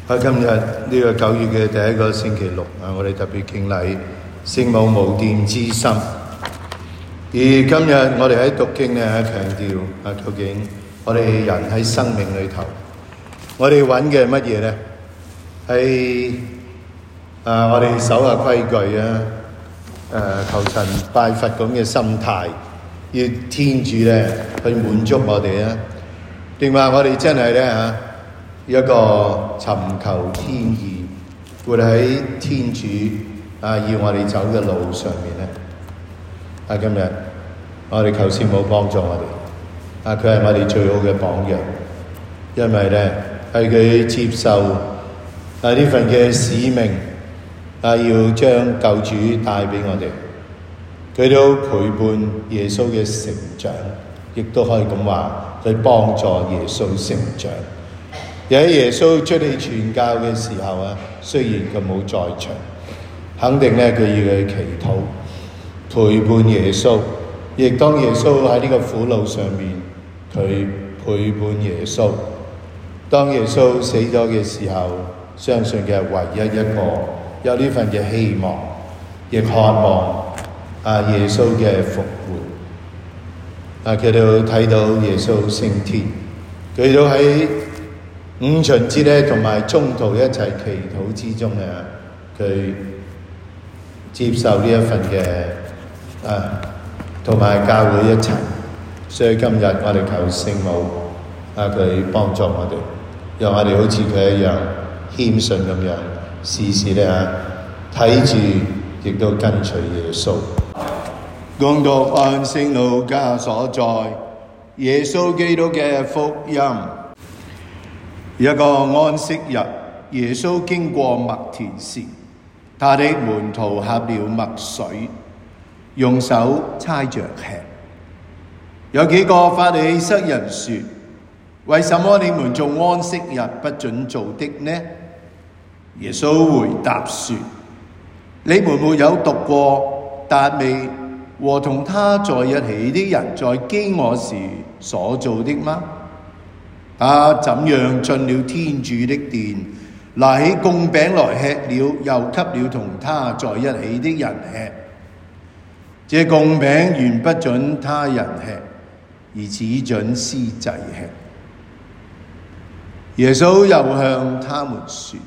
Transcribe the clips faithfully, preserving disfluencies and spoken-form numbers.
喺今日呢個九月嘅第一個星期六啊，我哋特別敬禮聖母無玷之心。而今日我哋喺讀經咧，強調啊，究竟我哋人喺生命裏頭，我哋揾嘅乜嘢咧？係啊，我哋守下規矩啊，誒求神拜佛咁嘅心態，要天主咧去滿足我哋啊，定話我哋真係咧嚇一個尋求天意，活喺天主啊要我哋走嘅路上面咧。啊，今日我哋求聖母幫助我哋，啊佢係我哋最好嘅榜樣，因為咧係佢接受啊呢份嘅使命，啊要將救主帶俾我哋，佢都陪伴耶穌嘅成長，亦都可以咁話去幫助耶穌成長。而喺耶穌出嚟傳教嘅時候啊，雖然佢冇在場，肯定咧佢要去祈禱陪伴耶穌，亦當耶穌喺呢個苦路上面，佢陪伴耶穌。當耶穌死咗嘅時候，相信嘅係唯一一個有呢份嘅希望，亦渴望啊耶穌嘅復活。啊，佢都睇到耶穌升天，佢都喺五旬節咧，同埋中途一齊祈禱之中咧，佢接受呢一份嘅啊，同埋教會一齊。所以今日我哋求聖母啊，佢幫助我哋，讓我哋好似佢一樣謙遜咁樣，時時咧睇住，亦都跟隨耶穌。恭讀按聖路加所載耶穌基督嘅福音。一個安息日，耶穌經過麥田時，他的門徒喝了麥水，用手猜着吃。有幾個法利塞人說：為什麼你們做安息日不准做的呢？耶穌回答說：你們沒有讀過達味和同他在一起的人在飢餓時所做的嗎？他怎樣進了天主的殿，拿起供餅來吃了，又給了同他在一起的人吃。這供餅原不准他人吃，而只准司祭吃。耶穌又向他們說：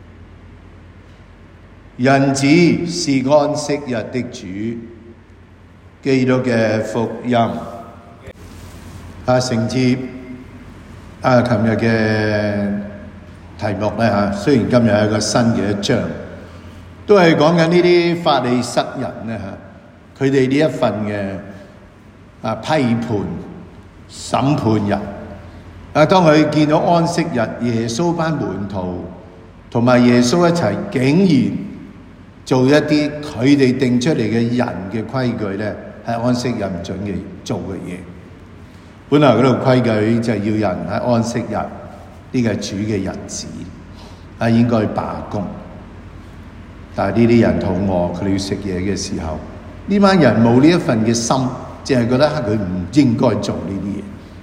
人子是安息日的主。基督嘅福音。啊，承接啊，琴日嘅題目咧嚇，雖然今日係一個新嘅一章，都係講緊呢啲法利塞人咧嚇，佢哋呢一份嘅啊批判審判人啊，當佢見到安息日耶穌班門徒同埋耶穌一齊，竟然做一啲佢哋定出嚟嘅人嘅規矩咧，係安息日唔準嘅做嘅嘢。本來嗰度規矩就係要人喺安息日，呢個係主嘅日子，啊應該罷工。但係呢啲人肚餓，佢哋要食嘢嘅時候，呢班人冇呢一份嘅心，淨係覺得佢唔應該做呢啲嘢。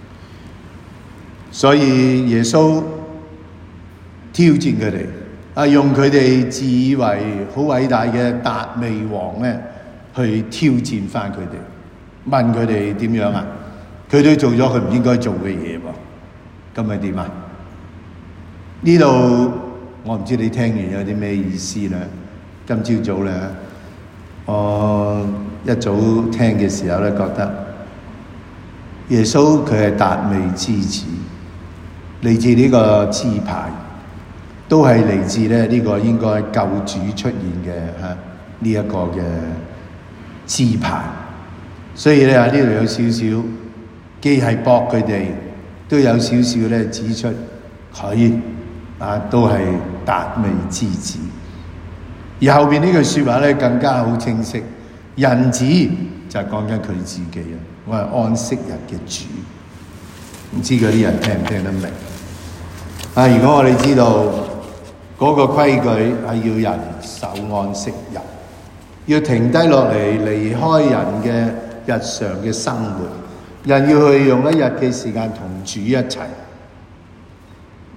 所以耶穌挑戰佢哋，啊用佢哋自以為好偉大嘅達味王咧，去挑戰翻佢哋，問佢哋點樣啊？佢都做咗佢唔應該做嘅嘢喎，咁咪點啊？呢度我唔知你聽完有啲咩意思咧。今朝早咧，我一早聽嘅時候咧，覺得耶穌佢係達味之子，嚟自呢個支派，都係嚟自咧呢個應該救主出現嘅嚇呢一個嘅支派，所以咧喺呢度有少少。既係駁佢哋，都有少少咧指出佢啊都係達味之子。而後邊呢句説話咧更加好清晰，人子就係講緊佢自己啊！我係安息日嘅主，唔知嗰啲人聽唔聽得明？啊！如果我哋知道嗰個規矩係要人守安息日，要停低落嚟離開人嘅日常嘅生活。人要去用一日嘅時間同主一齊，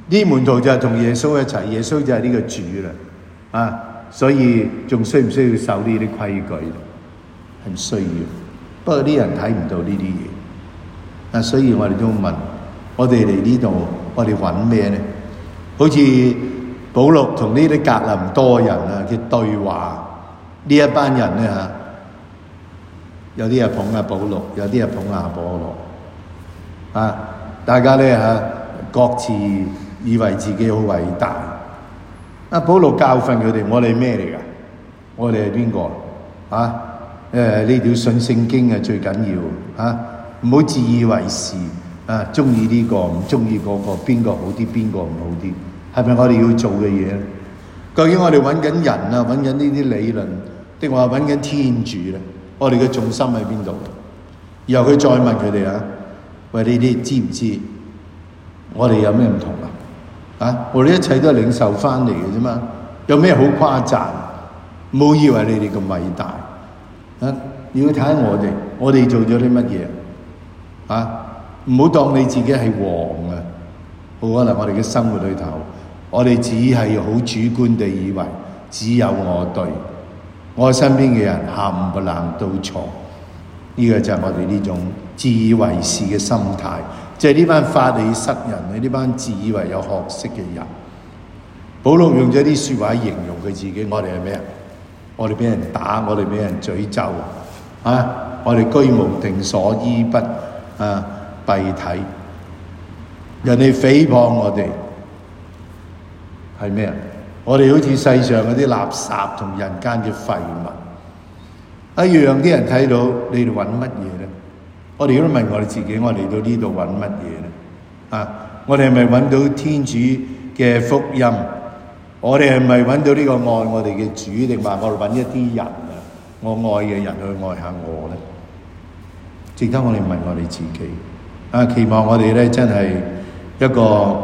啲門徒就係同耶穌一齊，耶穌就係呢個主啦，啊，所以仲需唔需要守呢啲規矩？係唔需要。不過啲人睇唔到呢啲嘢，啊，所以我哋都問：我哋嚟呢度，我哋揾咩咧？好似保祿同呢啲格林多人啊嘅對話，呢一班人咧嚇，有啲係捧阿保祿，有啲係捧阿保羅，啊，大家咧嚇各自以為自己好偉大。阿保祿教訓佢哋：我哋咩嚟㗎？我哋係邊個啊？誒，呢條信聖經啊最緊要啊！唔好自以為是啊！中意呢個唔中意嗰個，邊個好啲，邊個唔好啲？係咪我哋要做嘅嘢咧？究竟我哋揾緊人啊，揾緊呢啲理論，定話揾緊天主咧？我哋嘅重心喺邊度？然後佢再問佢哋啊：喂，你哋知唔知我哋有咩唔同啊？啊，我哋一切都係領受翻嚟嘅啫嘛，有咩好誇讚？唔好以為你哋咁偉大啊！要睇下我哋，我哋做咗啲乜嘢啊？唔好當你自己係王啊！好可能我哋嘅生活裏頭，我哋只係好主觀地以為只有我對，我身邊嘅人冚唪唥都錯。呢個就係我哋呢種自以為是嘅心態，就係呢班法利塞人，呢班自以為有學識嘅人。保祿用咗啲説話形容佢自己：我哋係咩啊？我哋俾人打，我哋俾人詛咒啊！我哋居無定所，衣不啊蔽體，人哋誹謗我哋係咩啊？我哋好似世上嗰啲垃圾同人間嘅廢物一樣，啲人睇到你哋揾乜嘢咧？我哋都問我哋自己：我嚟到呢度揾乜嘢咧？啊！我哋係咪揾到天主嘅福音？我哋係咪揾到呢個愛我哋嘅主，定話我哋揾一啲人啊？我愛嘅人去愛下我咧？值得我哋問我哋自己啊！期望我哋咧真係一個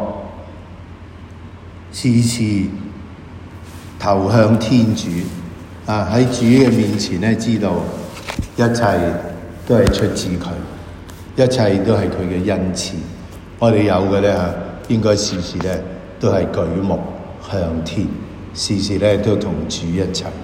時時投向天主啊！喺主嘅面前咧，知道一切都係出自佢，一切都係佢嘅恩賜。我哋有嘅咧嚇，應該時時咧都係舉目向天，時時咧都同主一齊。